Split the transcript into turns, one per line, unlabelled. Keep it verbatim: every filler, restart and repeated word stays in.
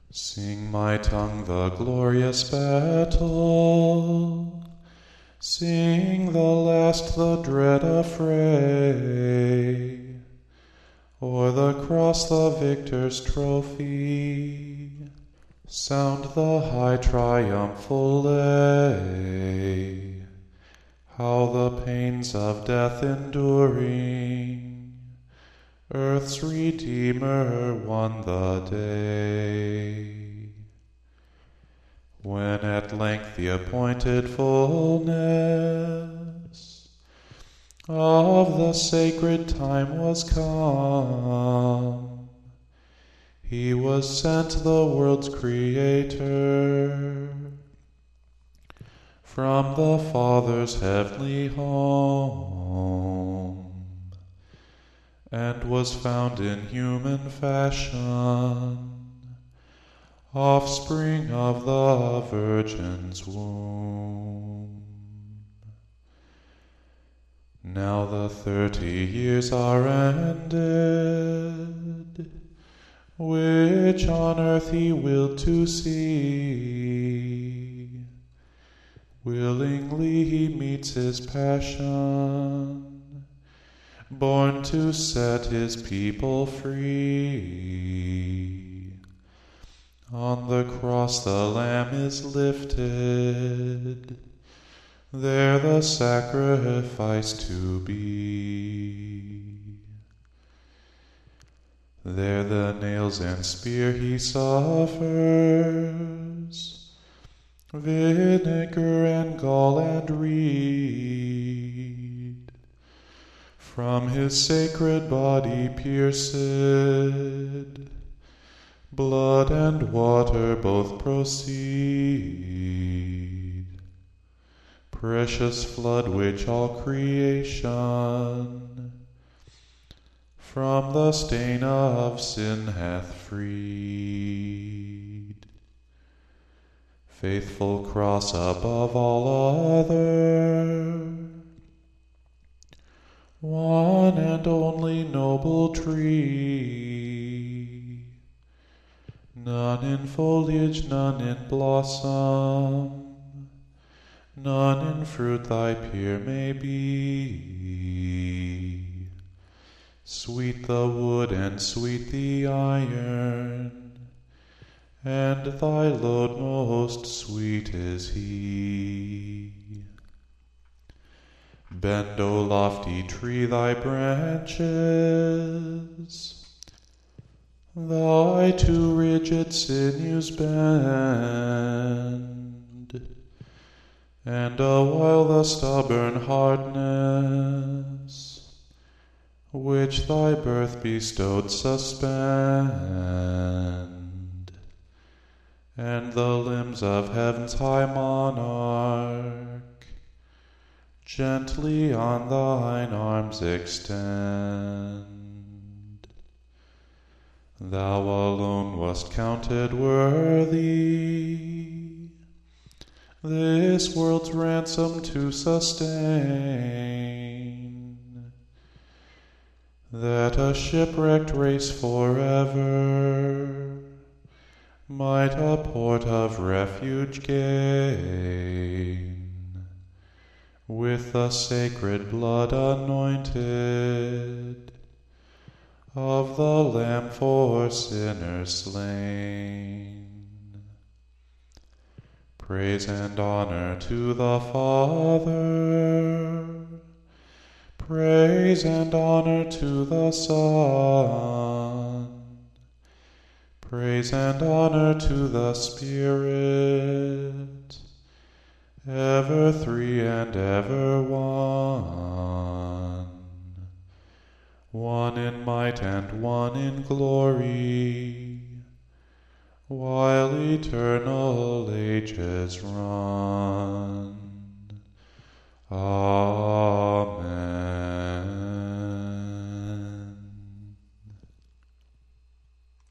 Sing my tongue the glorious battle, sing the last, the dread affray, o'er the cross the victor's trophy, sound the high triumphal lay, how the pains of death enduring, earth's Redeemer won the day. When at length the appointed fullness of the sacred time was come, he was sent, the world's Creator, from the Father's heavenly home, and was found in human fashion, offspring of the Virgin's womb. Now the thirty years are ended, which on earth he willed to see. Willingly he meets his passion, born to set his people free. On the cross the Lamb is lifted, there the sacrifice to be. There the nails and spear he suffers, vinegar and gall and reed, from his sacred body pierced, blood and water both proceed. Precious flood which all creation from the stain of sin hath freed. Faithful cross above all other, one and only noble tree, none in foliage, none in blossom, none in fruit thy peer may be. Sweet the wood and sweet the iron, and thy load most sweet is he. Bend, O lofty tree, thy branches, thy too rigid sinews bend, and awhile the stubborn hardness which thy birth bestowed suspend, and the limbs of heaven's high monarch gently on thine arms extend. Thou alone wast counted worthy this world's ransom to sustain, that a shipwrecked race forever might a port of refuge gain, with the sacred blood anointed of the Lamb for sinners slain. Praise and honor to the Father, praise and honor to the Son, praise and honor to the Spirit, ever three and ever one, one in might and one in glory, while eternal ages run.